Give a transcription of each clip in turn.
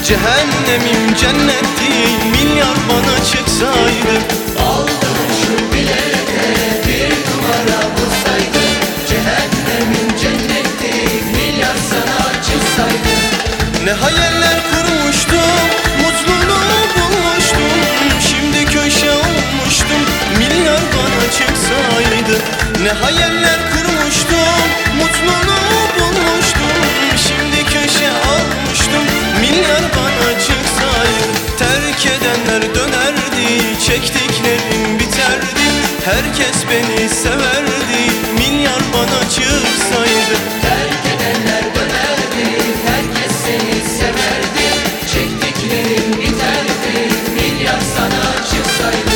Cehennemim cennet değil, milyar bana çıksaydı. Aldığın şu bilete bir numara bulsaydı. Cehennemin cennet değil, milyar sana çıksaydı. Ne hayaller kurmuştum, mutluluğu bulmuştum. Şimdi köşe olmuştum, milyar bana çıksaydı. Ne hayaller kurmuştum, mutluluğu bulmuştum. Şimdi köşe olmuştum, milyar bana çıksaydı. Terk edenler dönerdi, çektiklerim biterdi. Herkes beni severdi, milyar bana çıksaydı. Terk edenler dönerdi, herkes seni severdi. Çektiklerin biterdi, milyar sana çıksaydı.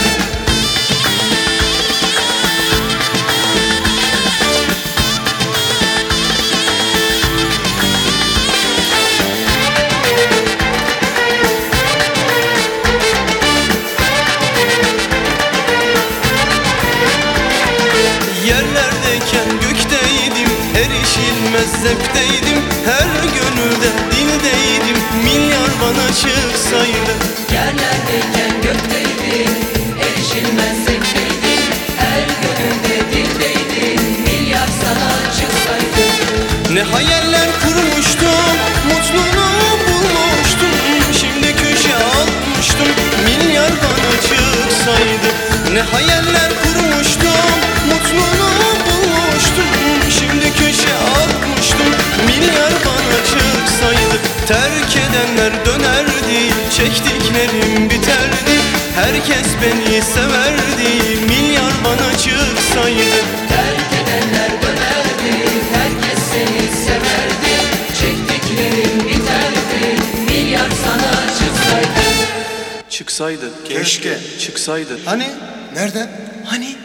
Yerlerdeyken gökteydim, erişilmez zevkteydim. Her gönülde dildeydim, milyar bana çıksaydı. Yerlerdeyken gökteydin, erişilmez zevkteydin. Her gönülde dildeydin, milyar sana çıksaydı. Ne hayaller kurmuştum, mutluluğu bulmuştum. Şimdi köşe almıştım, milyar bana çıksaydı. Ne hayaller kurmuştum, mutluluğu bulmuştum. Şimdi köşe almıştım, milyar bana çıksaydı. Terk edenler dönerdi, çektiklerim biterdi. Herkes beni severdi, milyar bana çıksaydı. Terk edenler dönerdi, herkes seni severdi. Çektiklerin biterdi, milyar sana çıksaydı. Çıksaydı, Keşke. çıksaydı. Hani? Nerede? Hani?